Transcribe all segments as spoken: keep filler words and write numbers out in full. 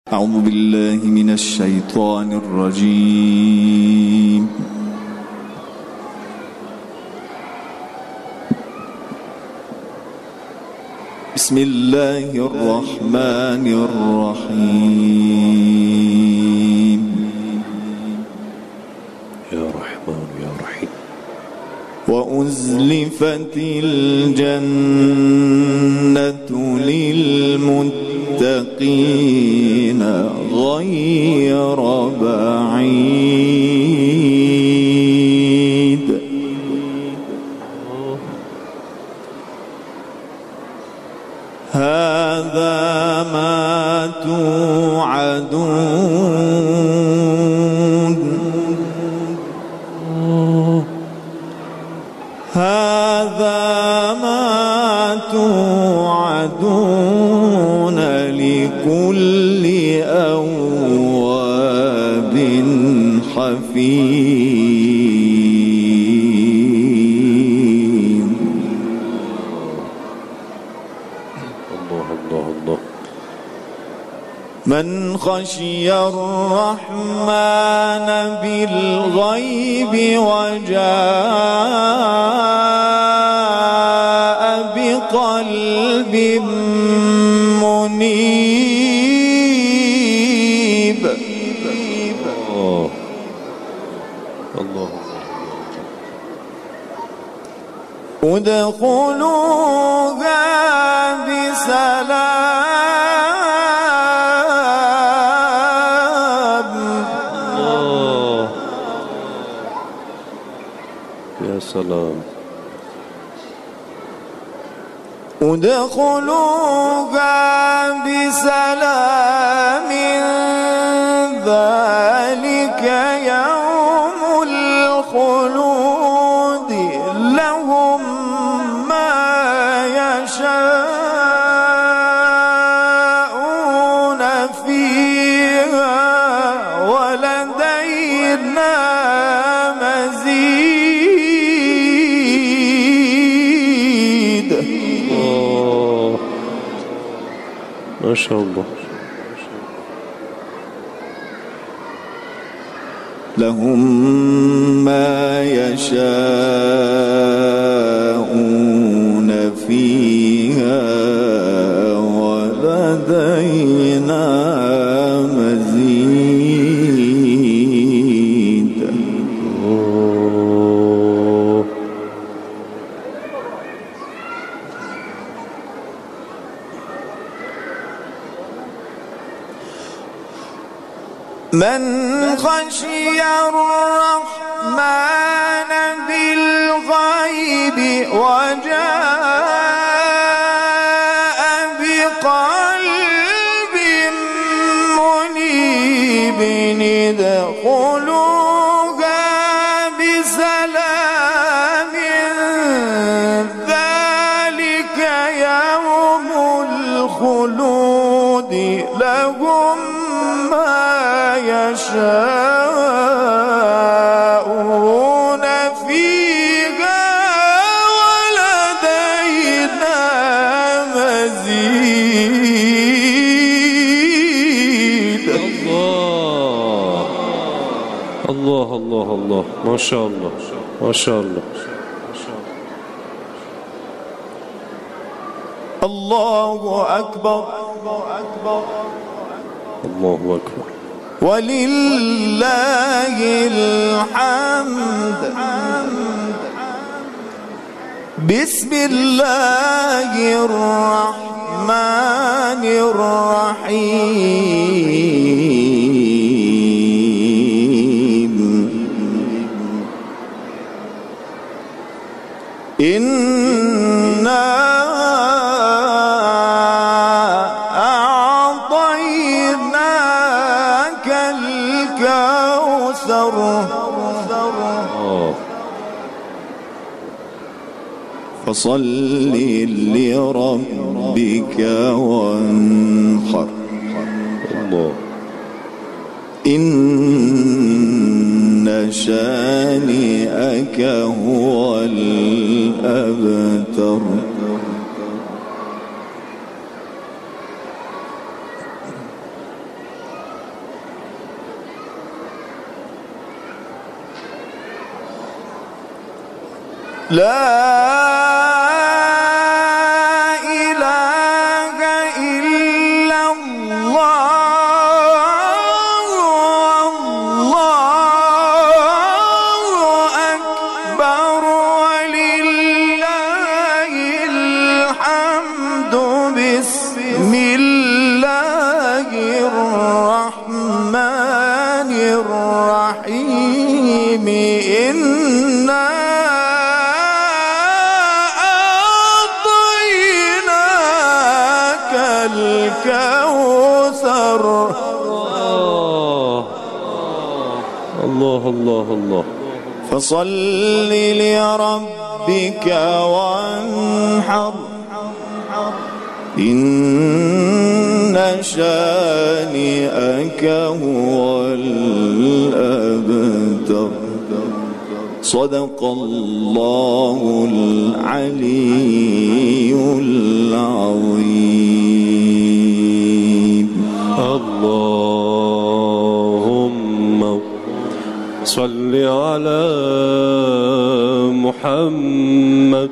أعوذ بالله من الشيطان الرجيم. بسم الله الرحمن الرحيم. يا رحمن يا رحيم. وأزلفت الجنة للمتقين غير بعيد. هذا ما توعدون. هذا ما توعدون لكل أواب حفيظ. الله الله الله. من خشي الرحمن بالغيب وجاء بقلب منيب. الله الله. ادخلوها بسلام. الله يا سلام. ادخلوها بسلام ذلك يوم الخلود لهم ما يشاءون فيها ولدينا مزيد. الله ما شاء الله. لهم ما يشاءون فيها ولدينا مزيد. الله من خشي الرحمن بالغيب وجاء بقلب منيب ادخلوها بسلام ذلك يوم الخلود لهم ما يشاءون فيها ولدينا مزيد. الله الله الله الله ما شاء الله ما شاء الله. الله أكبر. الله أكبر. ولله الحمد. بسم الله الرحمن الرحيم. إنا أعطيناك الكوثر. فصل لربك وانحر. الله. إن شانئك هو الأبتر. لا إله إلا الله والله أكبر ولله الحمد بسم الله الرحمن الرحيم إنا أعطيناك الكوثر. الله الله الله. فصل لربك وانحر إن شانئك هو الأبتر. صدق الله العلي العظيم. اللهم صل على محمد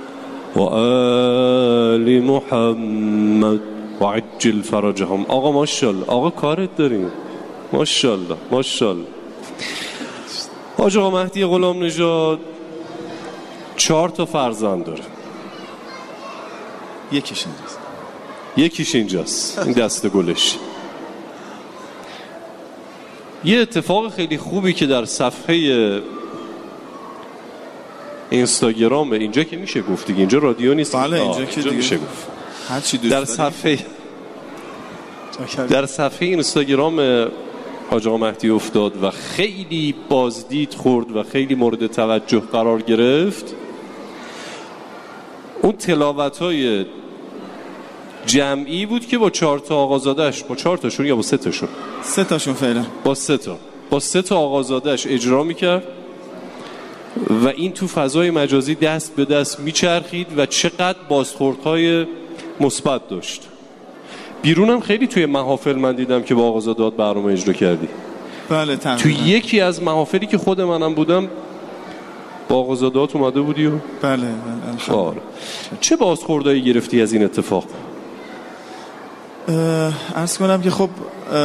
وآل محمد وعجل فرجهم. آقا ماشاءالله، آقا کارت داریم، ماشاءالله ماشاءالله. حاج آقا مهدی غلام نژاد چهار تا فرزند داره، یکیش اینجاست، یکیش اینجاست، این دست گلش. یه اتفاق خیلی خوبی که در صفحه اینستاگرام، اینجا که میشه گفت دیگه، اینجا رادیو نیست. بله اینجا که دیگه میشه گفت. هر چی دوست در صفحه در صفحه اینستاگرام حاج آقا مهدی افتاد و خیلی بازدید خورد و خیلی مورد توجه قرار گرفت. اون تلاوت‌های جمعی بود که با چهار تا آقازاده‌اش، با چهار تاشون یا با سه تاشون؟ سه تاشون فعلا. با سه تا با سه تا آقازاده‌اش اجرا میکرد و این تو فضای مجازی دست به دست میچرخید و چقدر بازخوردهای مثبت داشت. بیرونم خیلی توی محافل من دیدم که با آقازاده‌ات برنامه اجرا کردی. بله تقریبا. توی یکی از محافلی که خود منم بودم با آقازاده‌ات اومده بودی و بله بله آره. چه بازخوردایی گرفتی از این اتفاق؟ عرض کنم که خب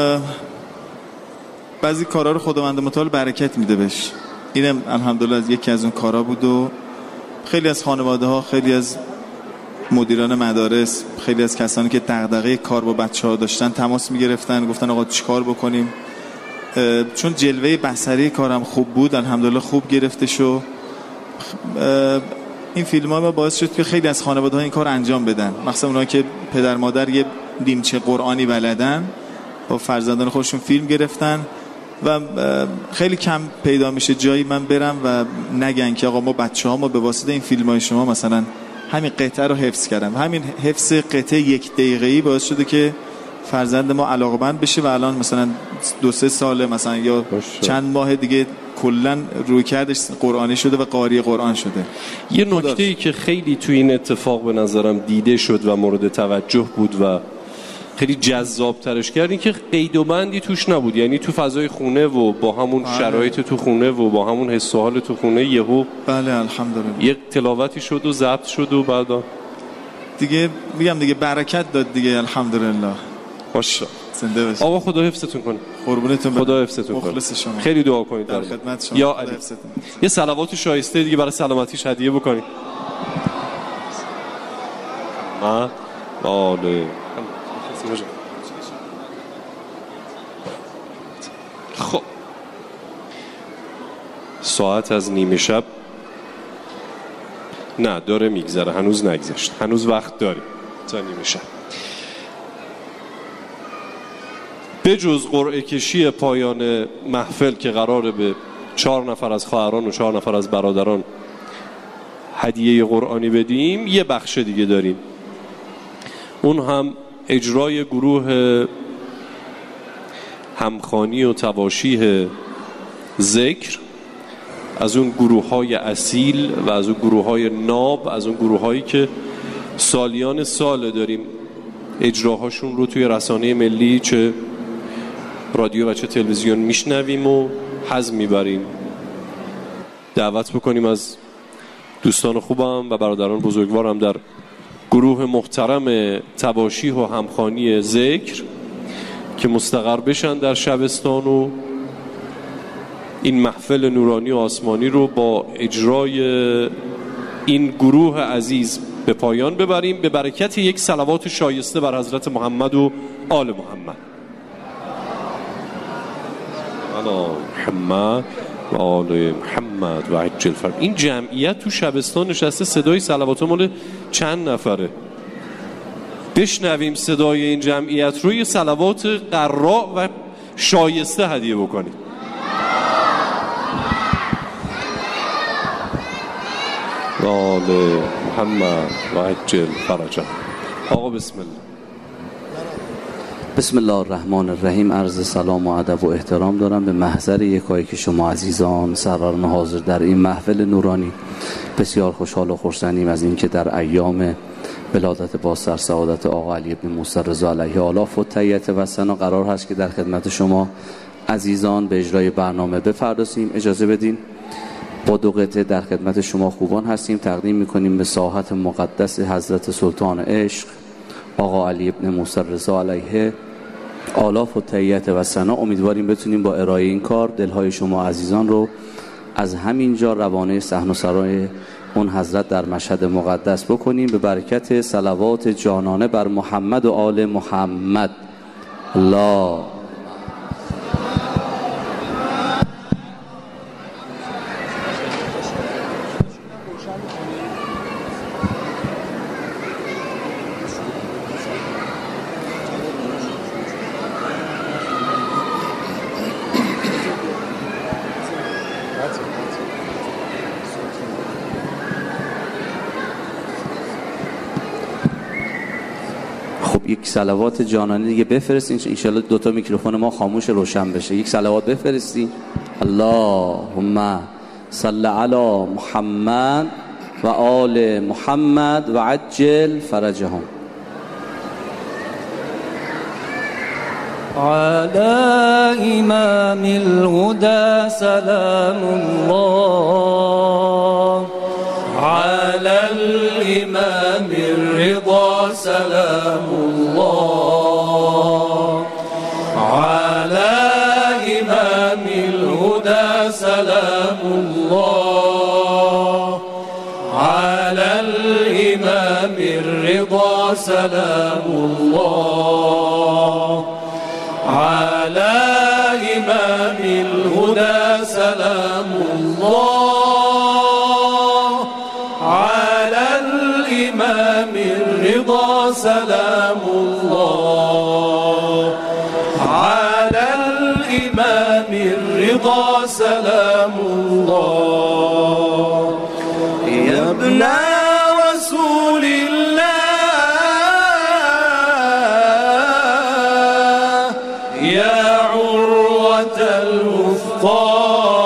بعضی کارا رو خداوند متعال برکت میده بهش. اینم الحمدلله از یکی از اون کارا بود و خیلی از خانواده ها، خیلی از مدیران مدارس، خیلی از کسانی که دغدغه کار با بچه‌ها داشتن تماس میگرفتن، گفتن آقا چیکار بکنیم. چون جلوه بصری کارم خوب بود الحمدلله خوب گرفته شو. این فیلم ها باعث شد که خیلی از خانواده ها این کار انجام بدن، مخصوصا اونها که پدر مادر یه نیمچه قرآنی بلدن با فرزندان خودشون فیلم گرفتن و خیلی کم پیدا میشه جایی من برم و نگن که آقا ما بچه ها ما به واسطه این فیلم های شما مثلا همین قطعه رو حفظ کردم. همین حفظ قطعه یک دقیقه‌ای باعث شده که فرزند ما علاقه‌مند بشه و الان مثلا دو سه ساله مثلا یا باشه. چند ماه دیگه کلا روی کردش قرآنی شده و قاری قرآن شده. یه نکته‌ای که خیلی تو این اتفاق به نظرم دیده شد و مورد توجه بود و خیلی جذاب ترش کرد این که قید و بندی توش نبود، یعنی تو فضای خونه و با همون بله. شرایط تو خونه و با همون حس و حال تو خونه یهو بله الحمدلله یک تلاوتی شد و ضبط شد و بعدا دیگه میگم دیگه برکت داد دیگه الحمدلله. ماشاءالله. زنده باشید. آقا خدا حفظتون کنه. قربونتون خدا حفظتون کنه. مخلص شما. خیلی دعا کنید در خدمت شما. یا علی. یه صلوات شایسته دیگه برای سلامتیش هدیه بکنید. ما آله. خب ساعت از نیمه شب نه داره میگذره، هنوز نگذشت، هنوز وقت داریم تا نیمه شب. به جز قرعه کشی پایان محفل که قراره به چهار نفر از خواهران و چهار نفر از برادران هدیه قرآنی بدیم، یه بخش دیگه داریم، اون هم اجرای گروه همخوانی و تواشیح ذکر، از اون گروه های اصیل و از اون گروه های ناب، از اون گروه هایی که سالیان سال داریم اجراهاشون رو توی رسانه ملی چه رادیو و چه تلویزیون میشنویم و حظ میبریم. دعوت بکنیم از دوستان خوبم و برادران بزرگوارم در گروه محترم تباشیح و همخوانی ذکر که مستقر بشن در شبستان و این محفل نورانی و آسمانی رو با اجرای این گروه عزیز به پایان ببریم به برکت یک صلوات شایسته بر حضرت محمد و آل محمد. علی محمد و آل محمد و عجل فرج. این جمعیت تو شبستان نشسته، صدای صلوات مال چند نفره؟ بشنویم صدای این جمعیت رو، یه صلوات قراء و شایسته هدیه بکنید. و آل محمد و عجل فرج. آقا بسم الله. بسم الله الرحمن الرحیم. عرض سلام و ادب و احترام دارم به محضر یکایی که شما عزیزان سروران حاضر در این محفل نورانی. بسیار خوشحال و خرسندیم از اینکه در ایام ولادت با سر سعادت آقا علی ابن موسی رضا علیه آلاف و تحیت و ثنا قرار هست که در خدمت شما عزیزان به اجرای برنامه بپردازیم. اجازه بدین با دو قطعه در خدمت شما خوبان هستیم تقدیم میکنیم به ساحت مقدس حضرت سلطان عشق آقا علی ابن موسی رضا علیه آلاف و تحیت و ثنا. امیدواریم بتونیم با ارائه این کار دلهای شما عزیزان رو از همینجا روانه صحن و سرای اون حضرت در مشهد مقدس بکنیم به برکت صلوات جانانه بر محمد و آل محمد. الله یک صلوات جانانه دیگه بفرستین ان شاء الله دو تا میکروفون ما خاموش روشن بشه. یک صلوات بفرستین. اللهم صل علی محمد و آل محمد و عجل فرجهم. على امام الهدى سلام الله على الامام الرضا سلام الله على امام الهدى سلام الله على الامام الرضا سلام الله على امام الهدى سلام الله على الامام الرضا سلام الله على الامام الرضا سلام الله. يا ابن رسول الله يا عروة الوثقى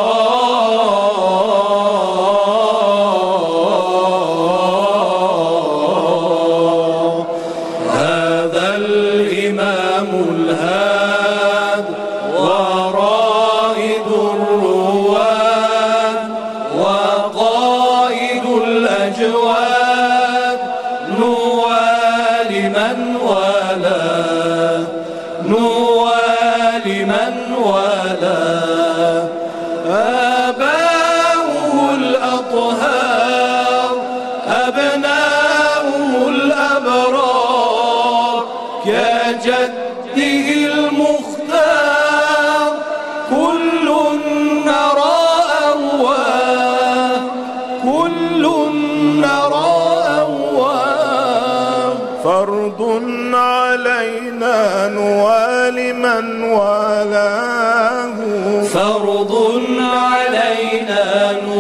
هذا الإمام الهاد ورائد الرواد وقائد الأجواد نوالي من والاه نوالي من والاه آباؤه الأطهار أبناؤه الأبرار كجده المختار كل نرى أواه كل نرى أواه. فرض علينا نوالي من والاه فرض علينا نوالي